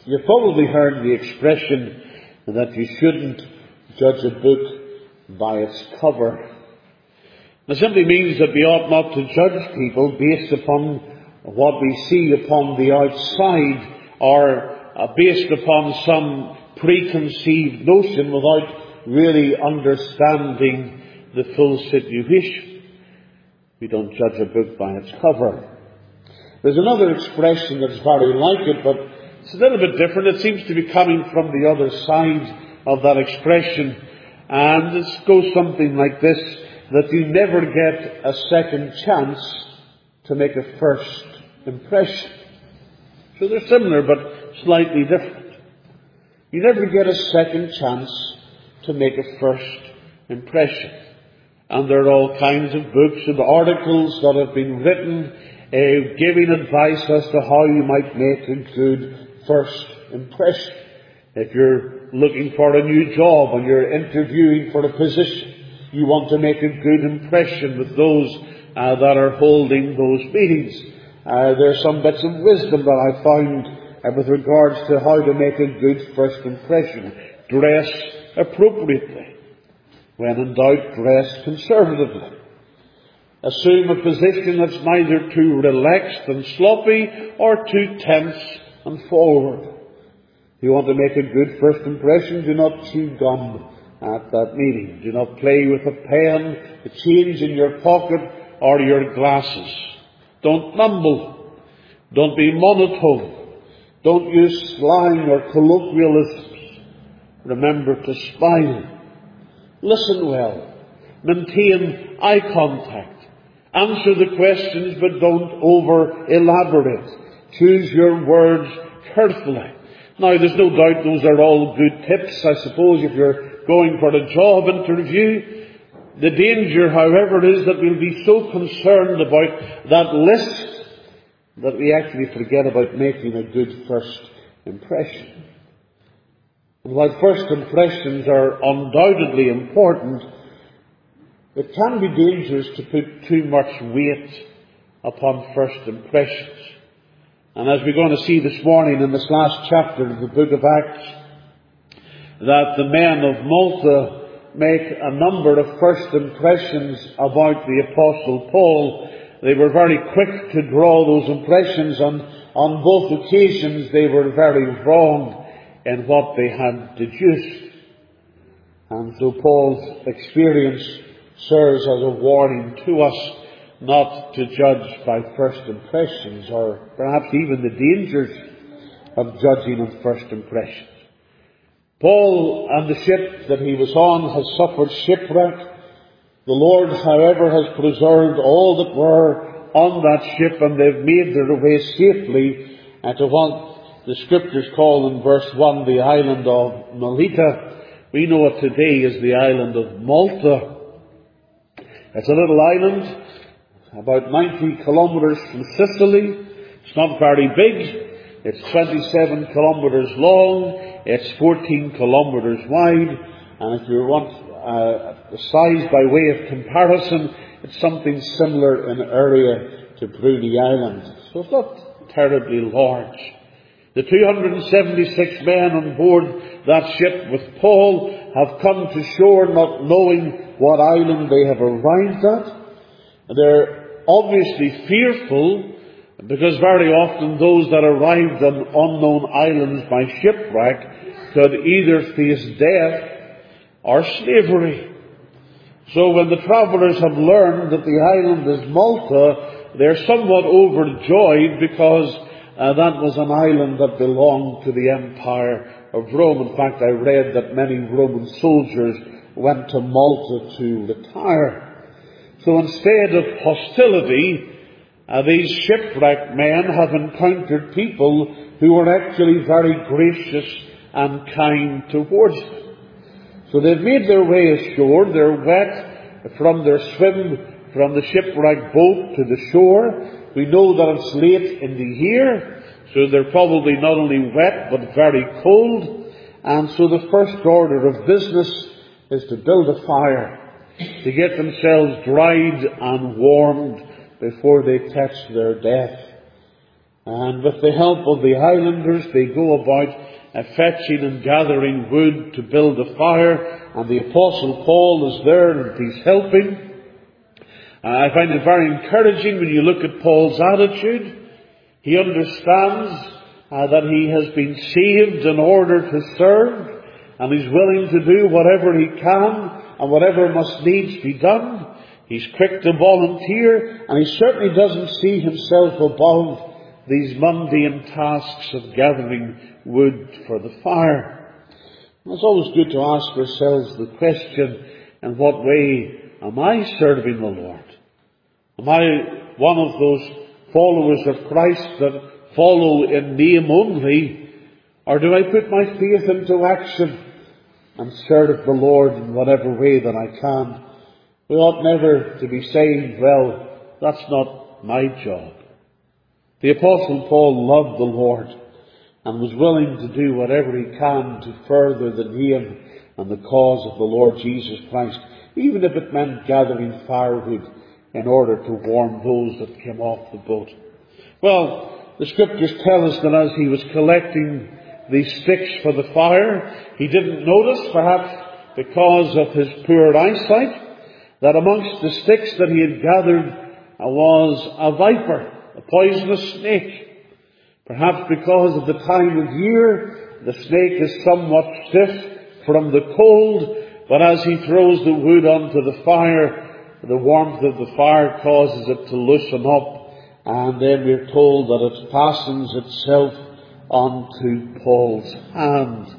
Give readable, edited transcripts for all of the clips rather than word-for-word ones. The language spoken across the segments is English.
You've probably heard the expression that you shouldn't judge a book by its cover. It simply means that we ought not to judge people based upon what we see upon the outside, or based upon some preconceived notion without really understanding the full situation. We don't judge a book by its cover. There's another expression that's very like it, but it's a little bit different. It seems to be coming from the other side of that expression. And it goes something like this, that you never get a second chance to make a first impression. So they're similar, but slightly different. You never get a second chance to make a first impression. And there are all kinds of books and articles that have been written giving advice as to how you might make a good first impression. If you're looking for a new job and you're interviewing for a position, you want to make a good impression with those that are holding those meetings. There's some bits of wisdom that I found with regards to how to make a good first impression. Dress appropriately. When in doubt, dress conservatively. Assume a position that's neither too relaxed and sloppy or too tense and forward. If you want to make a good first impression, do not chew gum at that meeting. Do not play with a pen, a change in your pocket, or your glasses. Don't mumble. Don't be monotone. Don't use slang or colloquialisms. Remember to smile. Listen well. Maintain eye contact. Answer the questions, but don't over-elaborate. Choose your words carefully. Now, there's no doubt those are all good tips, I suppose, if you're going for a job interview. The danger, however, is that we'll be so concerned about that list that we actually forget about making a good first impression. And while first impressions are undoubtedly important, it can be dangerous to put too much weight upon first impressions. And as we're going to see this morning in this last chapter of the book of Acts, that the men of Malta make a number of first impressions about the Apostle Paul. They were very quick to draw those impressions, and on both occasions they were very wrong in what they had deduced. And so Paul's experience serves as a warning to us not to judge by first impressions, or perhaps even the dangers of judging on first impressions. Paul and the ship that he was on has suffered shipwreck. The Lord, however, has preserved all that were on that ship, and they've made their way safely to what the Scriptures call in verse 1 the island of Melita. We know it today as the island of Malta. It's a little island about 90 kilometres from Sicily. It's not very big. It's 27 kilometres long. It's 14 kilometres wide. And if you want the size by way of comparison, it's something similar in area to Bruny Island. So it's not terribly large. The 276 men on board that ship with Paul have come to shore not knowing what island they have arrived at. They're obviously fearful, because very often those that arrived on unknown islands by shipwreck could either face death or slavery. So when the travellers have learned that the island is Malta, they're somewhat overjoyed, because that was an island that belonged to the Empire of Rome. In fact, I read that many Roman soldiers went to Malta to retire. So instead of hostility, these shipwrecked men have encountered people who are actually very gracious and kind towards them. So they've made their way ashore. They're wet from their swim from the shipwrecked boat to the shore. We know that it's late in the year, so they're probably not only wet but very cold. And so the first order of business is to build a fire, to get themselves dried and warmed before they catch their death. And with the help of the islanders, they go about fetching and gathering wood to build a fire. And the Apostle Paul is there and he's helping. I find it very encouraging when you look at Paul's attitude. He understands that he has been saved in order to serve, and he's willing to do whatever he can and whatever must needs be done. He's quick to volunteer, and he certainly doesn't see himself above these mundane tasks of gathering wood for the fire. It's always good to ask ourselves the question, in what way am I serving the Lord? Am I one of those followers of Christ that follow in name only, or do I put my faith into action and serve the Lord in whatever way that I can? We ought never to be saying, well, that's not my job. The Apostle Paul loved the Lord and was willing to do whatever he can to further the name and the cause of the Lord Jesus Christ, even if it meant gathering firewood in order to warm those that came off the boat. Well, the Scriptures tell us that as he was collecting these sticks for the fire, he didn't notice, perhaps because of his poor eyesight, that amongst the sticks that he had gathered was a viper, a poisonous snake. Perhaps because of the time of year, the snake is somewhat stiff from the cold, but as he throws the wood onto the fire, the warmth of the fire causes it to loosen up, and then we're told that it fastens itself onto Paul's hand.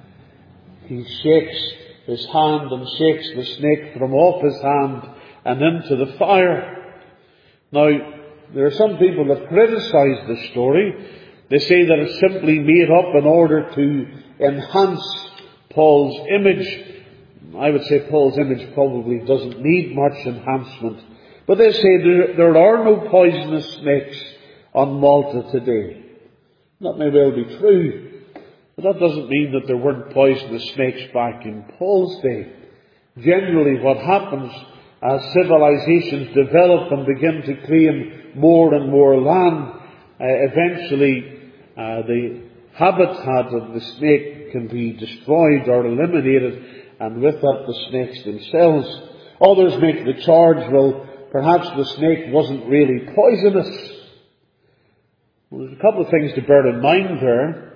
He shakes his hand and shakes the snake from off his hand and into the fire. Now, there are some people that criticize this story. They say that it's simply made up in order to enhance Paul's image. I would say Paul's image probably doesn't need much enhancement. But they say there are no poisonous snakes on Malta today. That may well be true, but that doesn't mean that there weren't poisonous snakes back in Paul's day. Generally what happens as civilizations develop and begin to claim more and more land, eventually the habitat of the snake can be destroyed or eliminated, and with that the snakes themselves. Others make the charge, well, perhaps the snake wasn't really poisonous. Well, there's a couple of things to bear in mind there.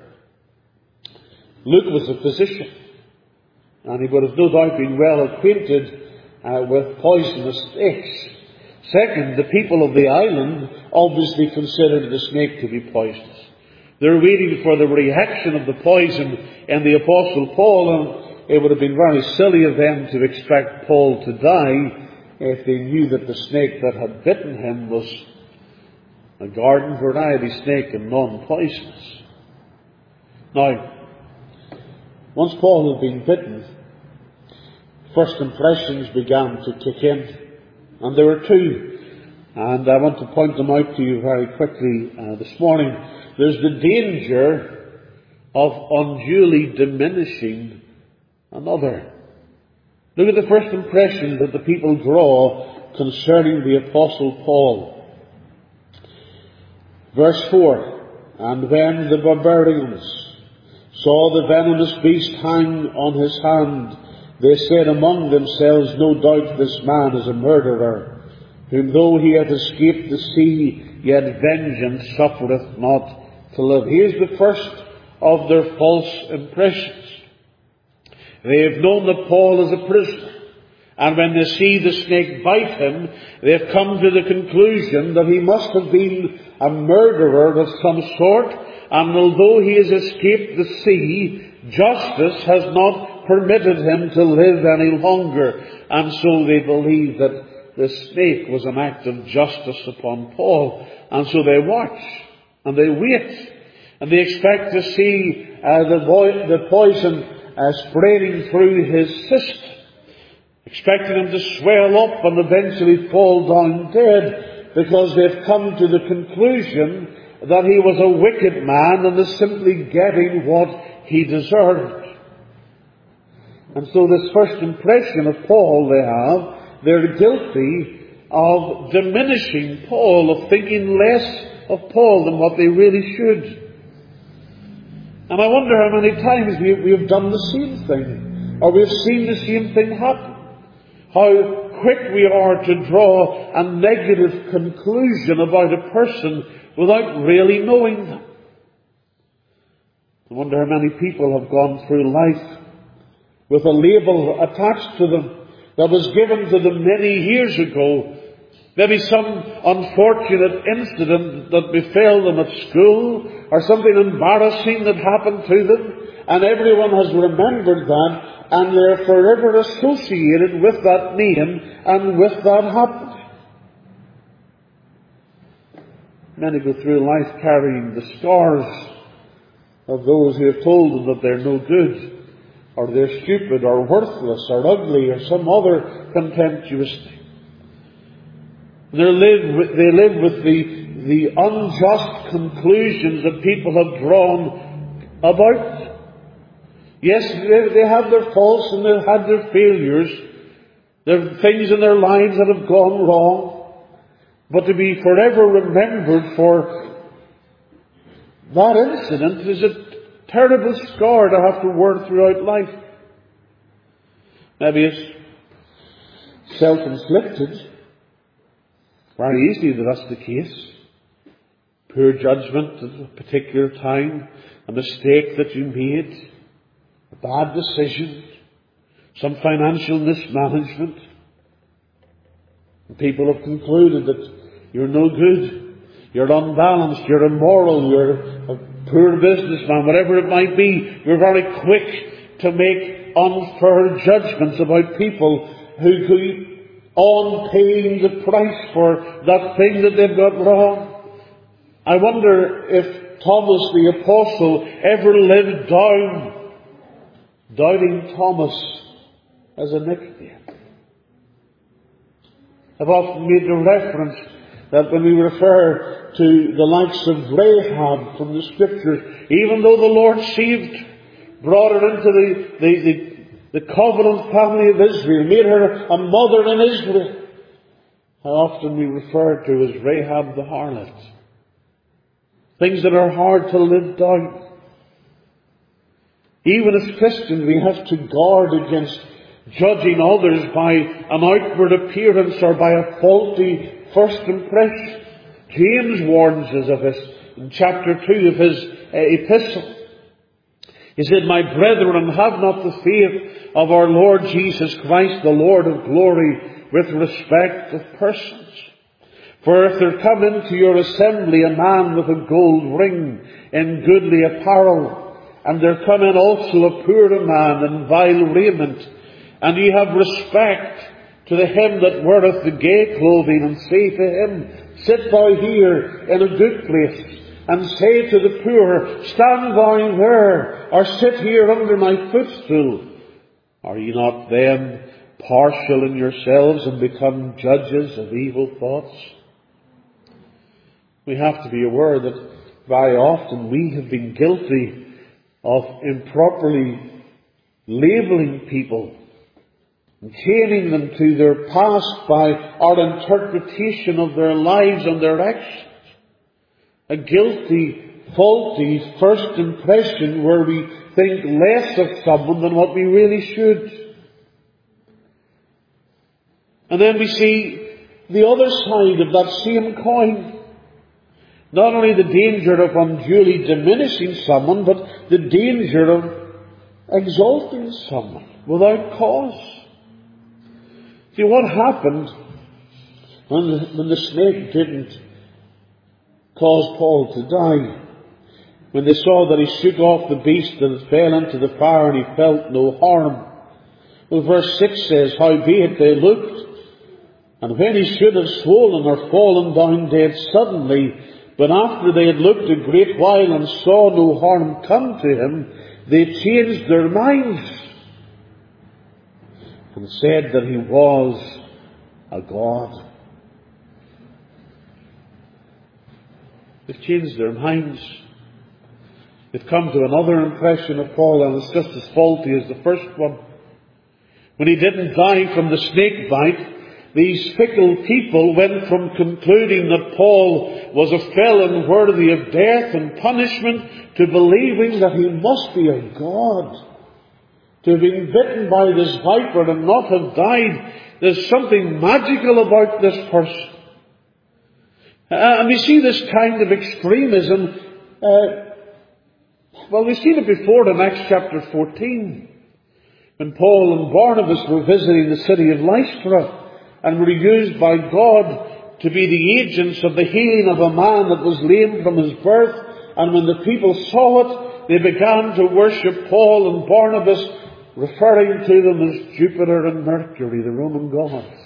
Luke was a physician, and he would have no doubt been well acquainted with poisonous snakes. Second, the people of the island obviously considered the snake to be poisonous. They're waiting for the reaction of the poison in the Apostle Paul, and it would have been very silly of them to expect Paul to die if they knew that the snake that had bitten him was a garden variety snake and non-poisonous. Now, once Paul had been bitten, first impressions began to kick in, and there were two, and I want to point them out to you very quickly this morning. There's the danger of unduly diminishing another. Look at the first impression that the people draw concerning the Apostle Paul. Verse 4, and when the barbarians saw the venomous beast hang on his hand, they said among themselves, no doubt this man is a murderer, whom though he hath escaped the sea, yet vengeance suffereth not to live. Here's the first of their false impressions. They have known that Paul is a prisoner, and when they see the snake bite him, they have come to the conclusion that he must have been a murderer of some sort, and although he has escaped the sea, justice has not permitted him to live any longer, and so they believe that the snake was an act of justice upon Paul, and so they watch, and they wait, and they expect to see the poison spreading through his system, expecting him to swell up and eventually fall down dead, because they've come to the conclusion that he was a wicked man and is simply getting what he deserved. And so this first impression of Paul they're guilty of diminishing Paul, of thinking less of Paul than what they really should. And I wonder how many times we have done the same thing, or we've seen the same thing happen. How quick we are to draw a negative conclusion about a person without really knowing them. I wonder how many people have gone through life with a label attached to them that was given to them many years ago. Maybe some unfortunate incident that befell them at school, or something embarrassing that happened to them, and everyone has remembered that, and they're forever associated with that name and with that happening. Many go through life carrying the scars of those who have told them that they're no good, or they're stupid, or worthless, or ugly, or some other contemptuous thing. They live with the unjust conclusions that people have drawn about them. Yes, they have their faults and they've had their failures. There are things in their lives that have gone wrong. But to be forever remembered for that incident is a terrible scar to have to wear throughout life. Maybe it's self-inflicted. Very easily that's the case. Poor judgment at a particular time, a mistake that you made, a bad decision, some financial mismanagement. And people have concluded that you're no good, you're unbalanced, you're immoral, you're a poor businessman, whatever it might be. We're very quick to make unfair judgments about people who on paying the price for that thing that they've got wrong. I wonder if Thomas the Apostle ever lived down doubting Thomas as a nickname. I've often made the reference that when we refer to the likes of Rahab from the Scriptures, even though the Lord brought her into the covenant family of Israel, made her a mother in Israel, how often we refer to as Rahab the harlot. Things that are hard to live down. Even as Christians, we have to guard against judging others by an outward appearance or by a faulty first impression. James warns us of this in chapter 2 of his epistle. He said, "My brethren, have not the faith of our Lord Jesus Christ, the Lord of glory, with respect of persons. For if there come into your assembly a man with a gold ring in goodly apparel, and there come in also a poor man in vile raiment, and ye have respect to the him that weareth the gay clothing, and say to him, Sit thou here in a good place, and say to the poor, Stand thou there, or sit here under my footstool, are ye not then partial in yourselves and become judges of evil thoughts?" We have to be aware that very often we have been guilty of improperly labeling people and chaining them to their past by our interpretation of their lives and their actions. A guilty, faulty first impression where we think less of someone than what we really should. And then we see the other side of that same coin. Not only the danger of unduly diminishing someone, but the danger of exalting someone without cause. See, what happened when the snake didn't cause Paul to die? When they saw that he shook off the beast and it fell into the fire and he felt no harm. Well, verse 6 says, "Howbeit they looked, and when he should have swollen or fallen down dead suddenly, but after they had looked a great while and saw no harm come to him, they changed their minds, and said that he was a god." They've changed their minds. They've come to another impression of Paul, and it's just as faulty as the first one. When he didn't die from the snake bite, These fickle people went from concluding that Paul was a felon worthy of death and punishment to believing that he must be a god. To have been bitten by this viper and not have died, there's something magical about this person. And we see this kind of extremism, we've seen it before in Acts chapter 14. When Paul and Barnabas were visiting the city of Lystra and were used by God to be the agents of the healing of a man that was lame from his birth. And when the people saw it, they began to worship Paul and Barnabas, referring to them as Jupiter and Mercury, the Roman gods.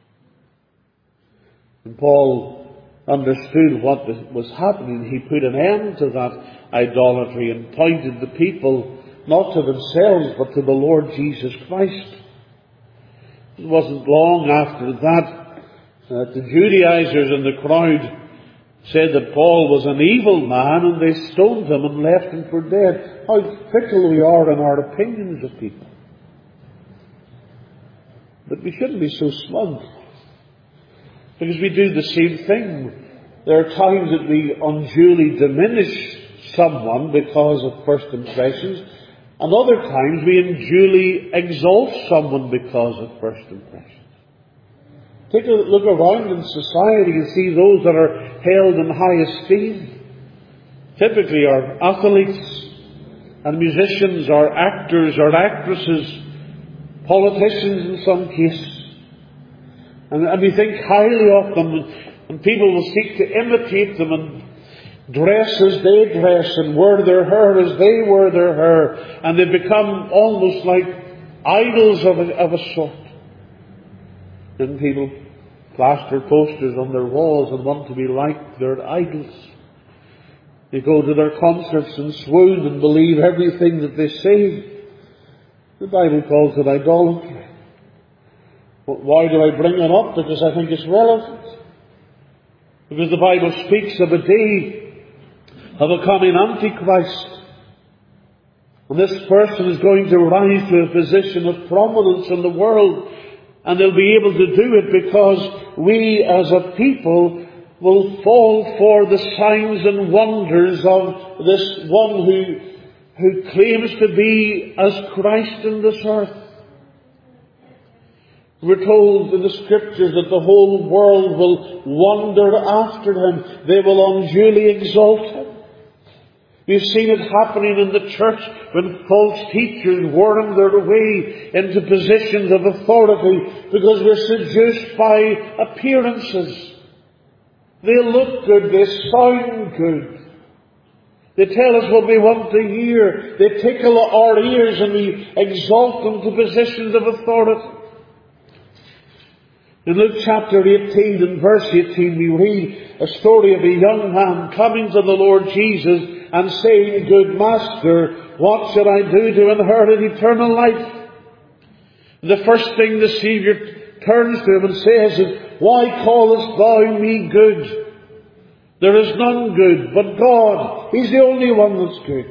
And Paul understood what was happening. He put an end to that idolatry and pointed the people not to themselves but to the Lord Jesus Christ. It wasn't long after that the Judaizers in the crowd said that Paul was an evil man, and they stoned him and left him for dead. How fickle we are in our opinions of people. But we shouldn't be so smug, because we do the same thing. There are times that we unduly diminish someone because of first impressions, and other times we unduly exalt someone because of first impressions. Take a look around in society and see those that are held in high esteem. Typically are athletes and musicians or actors or actresses, politicians in some cases. And we think highly of them, and people will seek to imitate them and dress as they dress and wear their hair as they wear their hair, and they become almost like idols of a sort. Then people plaster posters on their walls and want to be like their idols. They go to their concerts and swoon and believe everything that they say. The Bible calls it idolatry. But why do I bring it up? Because I think it's relevant. Because the Bible speaks of a day of a coming Antichrist. And this person is going to rise to a position of prominence in the world. And they'll be able to do it because we as a people will fall for the signs and wonders of this one who claims to be as Christ in this earth. We're told in the Scriptures that the whole world will wander after him. They will unduly exalt him. We've seen it happening in the church when false teachers worm their way into positions of authority because we're seduced by appearances. They look good, they sound good. They tell us what we want to hear. They tickle our ears and we exalt them to positions of authority. In Luke chapter 18 and verse 18 we read a story of a young man coming to the Lord Jesus and saying, "Good Master, what should I do to inherit eternal life?" The first thing the Saviour turns to him and says is, "Why callest thou me good? There is none good but God. He's the only one that's good."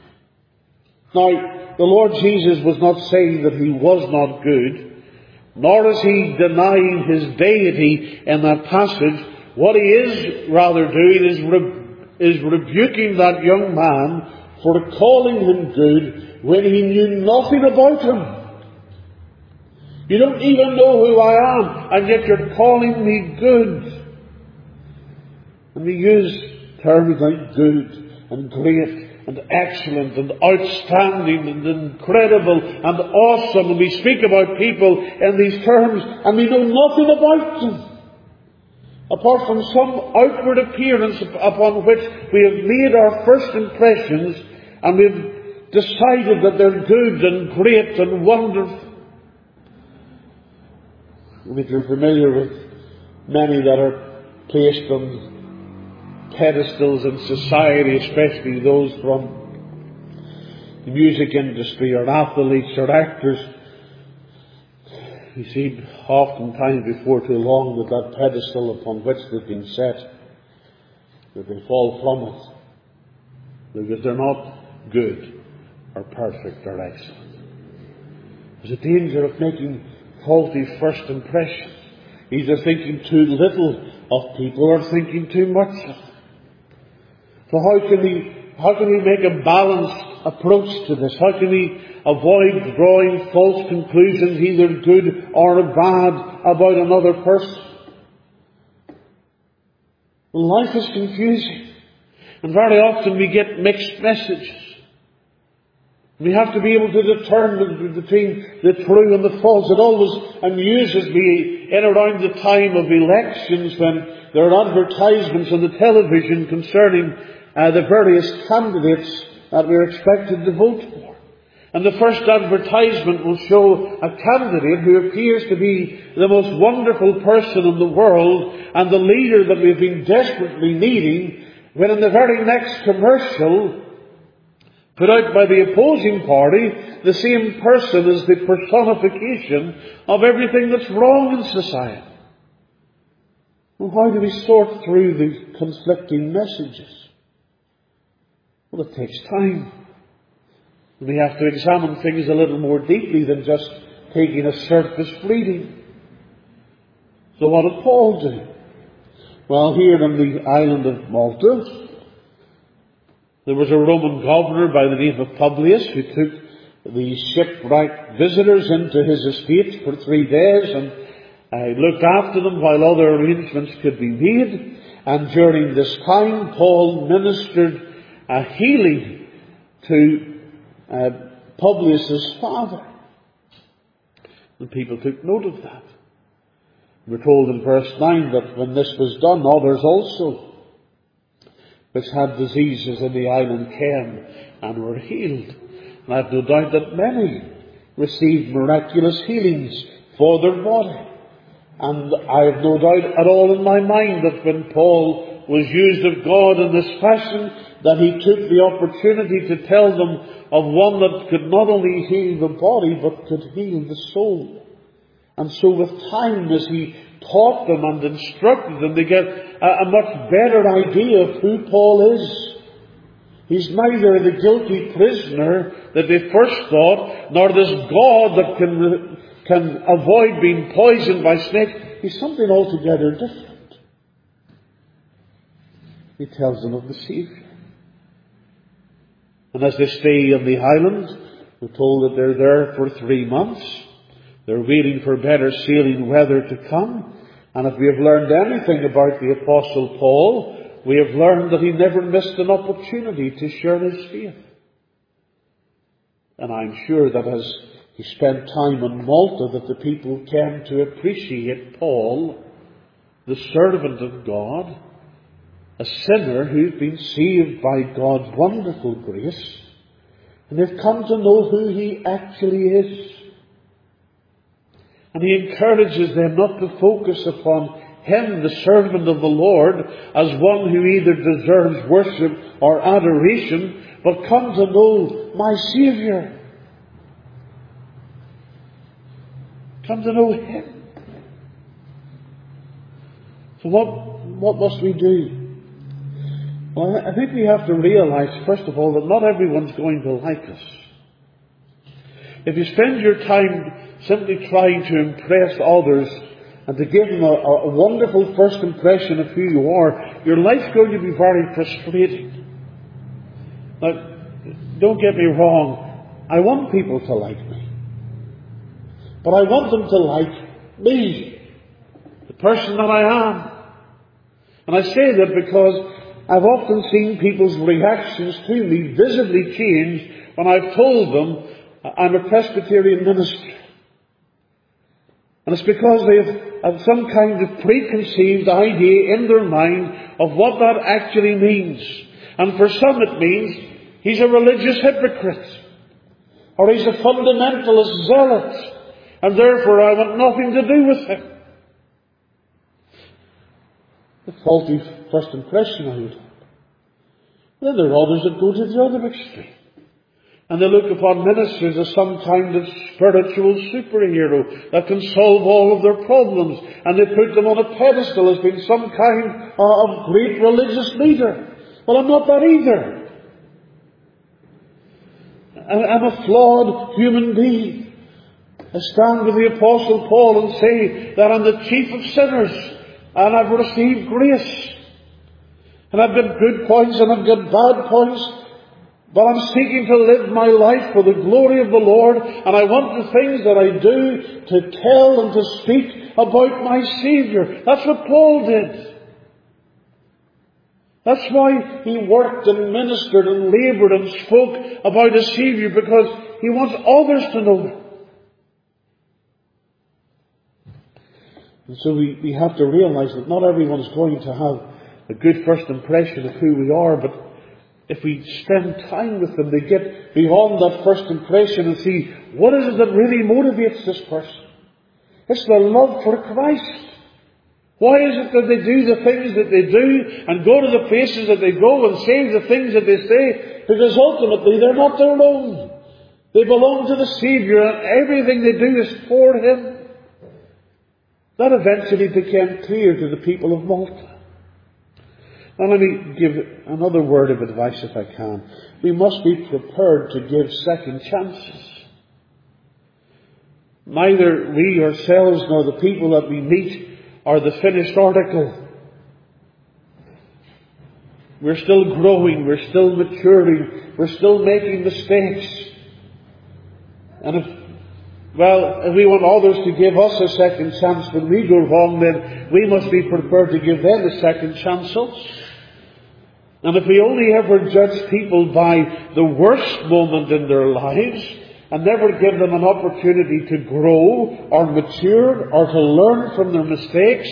Now, the Lord Jesus was not saying that he was not good, nor is he denying his deity in that passage. What he is rather doing is rebuking that young man for calling him good when he knew nothing about him. You don't even know who I am, and yet you're calling me good. And we use terms like good and great and excellent and outstanding and incredible and awesome. And we speak about people in these terms and we know nothing about them, apart from some outward appearance upon which we have made our first impressions and we've decided that they're good and great and wonderful. If you're familiar with many that are placed on pedestals in society, especially those from the music industry or athletes or actors, you see oftentimes before too long that pedestal upon which they've been set, that they fall from it because they're not good or perfect or excellent. There's a danger of making faulty first impressions. either thinking too little of people or thinking too much of them. So how can we make a balanced approach to this? How can we avoid drawing false conclusions, either good or bad, about another person? Well, life is confusing, and very often we get mixed messages. We have to be able to determine between the true and the false. It always amuses me in around the time of elections when there are advertisements on the television concerning the various candidates that we're expected to vote for. And the first advertisement will show a candidate who appears to be the most wonderful person in the world and the leader that we've been desperately needing, when in the very next commercial put out by the opposing party, the same person is the personification of everything that's wrong in society. Well, how do we sort through the conflicting messages? Well, it takes time. We have to examine things a little more deeply than just taking a surface reading. So what did Paul do? Well, here on the island of Malta, there was a Roman governor by the name of Publius who took the shipwrecked visitors into his estate for 3 days and looked after them while other arrangements could be made. And during this time, Paul ministered a healing to Publius' father. And people took note of that. We're told in verse 9 that when this was done, others also, which had diseases in the island, came and were healed. And I have no doubt that many received miraculous healings for their body. And I have no doubt at all in my mind that when Paul was used of God in this fashion, that he took the opportunity to tell them of one that could not only heal the body, but could heal the soul. And so with time, as he taught them and instructed them, they get a much better idea of who Paul is. He's neither the guilty prisoner that they first thought, nor this God that can avoid being poisoned by snakes. He's something altogether different. He tells them of the Saviour. And as they stay on the island, we're told that they're there for 3 months. They're waiting for better sailing weather to come. And if we have learned anything about the Apostle Paul, we have learned that he never missed an opportunity to share his faith. And I'm sure that as he spent time on Malta, that the people came to appreciate Paul, the servant of God, a sinner who's been saved by God's wonderful grace, and they've come to know who he actually is. And he encourages them not to focus upon him, the servant of the Lord, as one who either deserves worship or adoration, but come to know my Saviour. Come to know him. So what must we do? Well, I think we have to realize, first of all, that not everyone's going to like us. If you spend your time simply trying to impress others and to give them a wonderful first impression of who you are, your life's going to be very frustrating. Now, don't get me wrong. I want people to like me. But I want them to like me, the person that I am. And I say that because I've often seen people's reactions to me visibly change when I've told them I'm a Presbyterian minister. And it's because they have some kind of preconceived idea in their mind of what that actually means. And for some it means he's a religious hypocrite, or he's a fundamentalist zealot, and therefore I want nothing to do with him. The faulty first impression I would have. Then there are others that go to the other extreme. And they look upon ministers as some kind of spiritual superhero that can solve all of their problems. And they put them on a pedestal as being some kind of great religious leader. Well, I'm not that either. I'm a flawed human being. I stand with the Apostle Paul and say that I'm the chief of sinners, and I've received grace. And I've got good points and I've got bad points, but I'm seeking to live my life for the glory of the Lord, and I want the things that I do to tell and to speak about my Saviour. That's what Paul did. That's why he worked and ministered and laboured and spoke about his Saviour, because he wants others to know Him. And so we have to realize that not everyone's going to have a good first impression of who we are, but if we spend time with them, they get beyond that first impression and see, what is it that really motivates this person? It's their love for Christ. Why is it that they do the things that they do and go to the places that they go and say the things that they say? Because ultimately they're not their own. They belong to the Saviour, and everything they do is for Him. That eventually became clear to the people of Malta. Now let me give another word of advice if I can. We must be prepared to give second chances. Neither we ourselves nor the people that we meet are the finished article. We're still growing, we're still maturing, we're still making mistakes. And if we want others to give us a second chance when we go wrong, then we must be prepared to give them a second chance also. And if we only ever judge people by the worst moment in their lives and never give them an opportunity to grow or mature or to learn from their mistakes,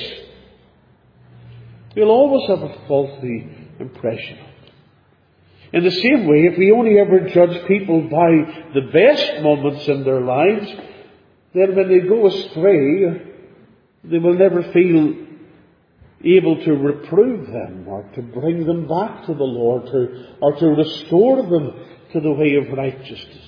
we'll always have a faulty impression. In the same way, if we only ever judge people by the best moments in their lives, then when they go astray, they will never feel able to reprove them or to bring them back to the Lord or to restore them to the way of righteousness.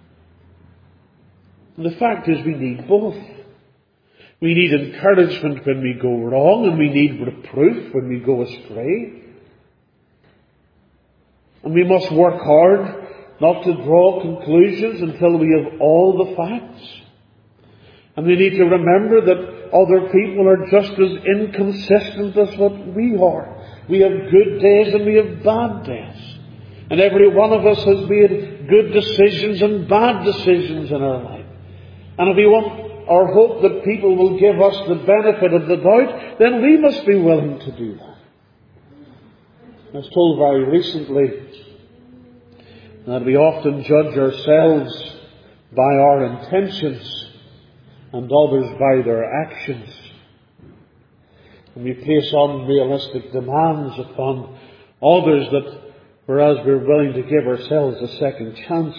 And the fact is, we need both. We need encouragement when we go wrong, and we need reproof when we go astray. And we must work hard not to draw conclusions until we have all the facts. And we need to remember that other people are just as inconsistent as what we are. We have good days and we have bad days. And every one of us has made good decisions and bad decisions in our life. And if we want or hope that people will give us the benefit of the doubt, then we must be willing to do that. I was told very recently that we often judge ourselves by our intentions and others by their actions. And we place unrealistic demands upon others that, whereas we're willing to give ourselves a second chance,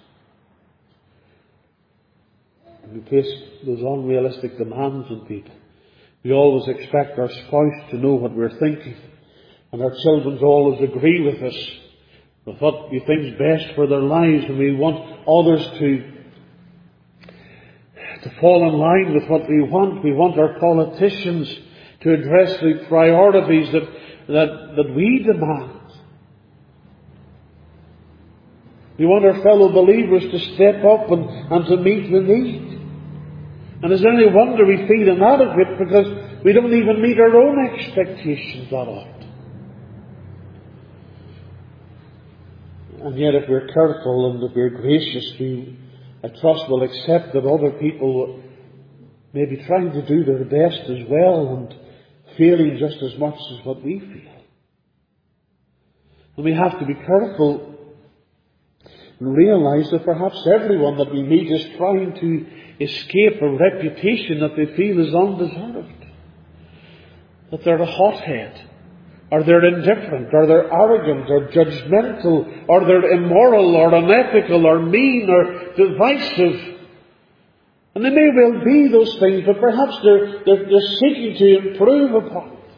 we place those unrealistic demands on people. We always expect our spouse to know what we're thinking, and our children to always agree with us with what we think is best for their lives, and we want others to fall in line with what we want. We want our politicians to address the priorities that we demand. We want our fellow believers to step up and to meet the need. And is there any wonder we feel inadequate because we don't even meet our own expectations that often? And yet if we're careful and if we're gracious, I trust will accept that other people may be trying to do their best as well and failing just as much as what we feel. And we have to be careful and realize that perhaps everyone that we meet is trying to escape a reputation that they feel is undeserved. That they're a hothead, or they're indifferent, or they're arrogant, or judgmental, or they're immoral, or unethical, or mean, or divisive. And they may well be those things, but perhaps they're seeking to improve upon it.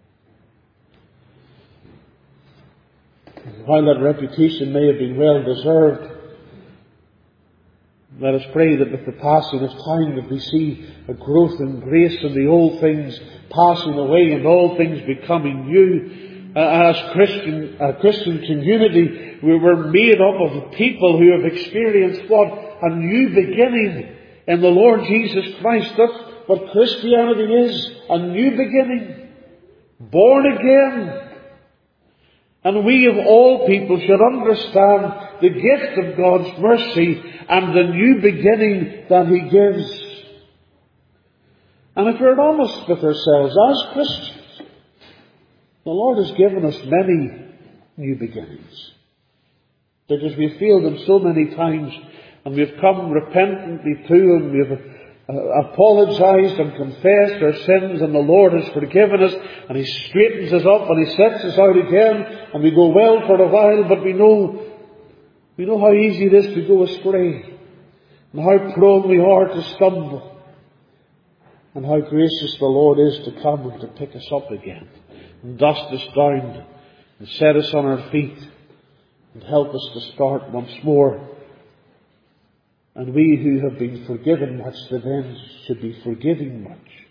While that reputation may have been well deserved, let us pray that with the passing of time that we see a growth in grace and the old things passing away and all things becoming new. As a Christian community, we were made up of people who have experienced what? A new beginning in the Lord Jesus Christ. That's what Christianity is. A new beginning. Born again. And we of all people should understand the gift of God's mercy and the new beginning that He gives. And if we're honest with ourselves as Christians, the Lord has given us many new beginnings. Because we've failed Him so many times, and we've come repentantly to Him, we've apologized and confessed our sins, and the Lord has forgiven us, and He straightens us up and He sets us out again, and we go well for a while, but we know how easy it is to go astray, and how prone we are to stumble, and how gracious the Lord is to come and to pick us up again, and dust us down, and set us on our feet, and help us to start once more. And we who have been forgiven much then should be forgiving much.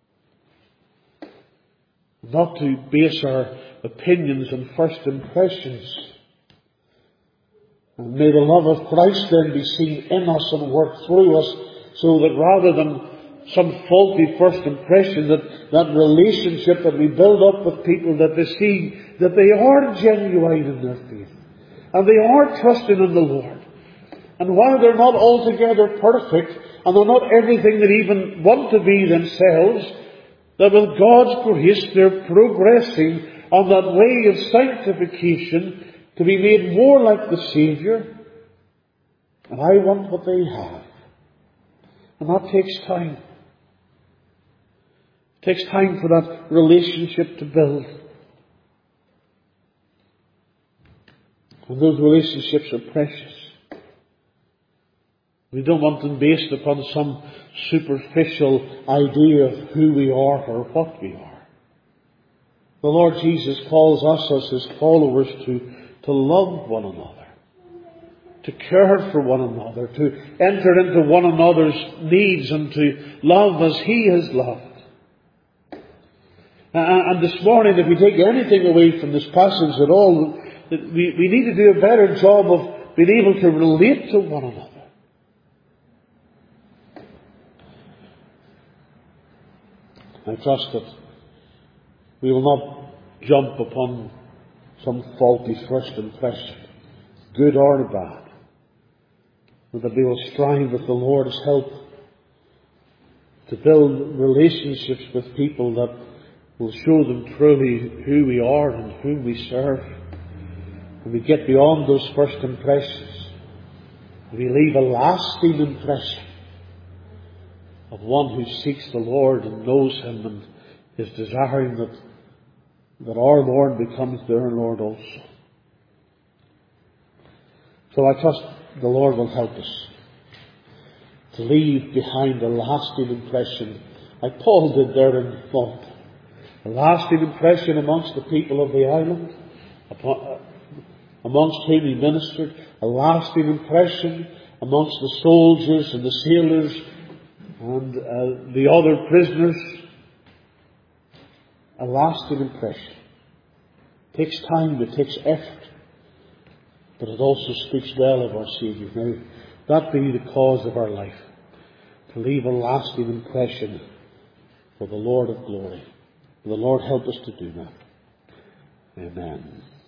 Not to base our opinions on first impressions. And may the love of Christ then be seen in us and work through us, so that rather than some faulty first impression, that relationship that we build up with people, that they see that they are genuine in their faith. And they are trusting in the Lord. And while they're not altogether perfect, and they're not everything they even want to be themselves, that with God's grace they're progressing on that way of sanctification to be made more like the Saviour. And I want what they have. And that takes time. It takes time for that relationship to build. And those relationships are precious. We don't want them based upon some superficial idea of who we are or what we are. The Lord Jesus calls us as His followers to love one another, to care for one another, to enter into one another's needs, and to love as He has loved. And this morning, if we take anything away from this passage at all, we need to do a better job of being able to relate to one another. I trust that we will not jump upon some faulty first impression, good or bad, but that we will strive with the Lord's help to build relationships with people that will show them truly who we are and whom we serve. And we get beyond those first impressions, we leave a lasting impression of one who seeks the Lord and knows Him and is desiring that our Lord becomes their Lord also. So I trust the Lord will help us to leave behind a lasting impression, like Paul did there in Malta. A lasting impression amongst the people of the island, amongst whom he ministered. A lasting impression amongst the soldiers and the sailors and the other prisoners. A lasting impression. It takes time, it takes effort, but it also speaks well of our Saviour. May that be the cause of our life, to leave a lasting impression for the Lord of glory. May the Lord help us to do that. Amen.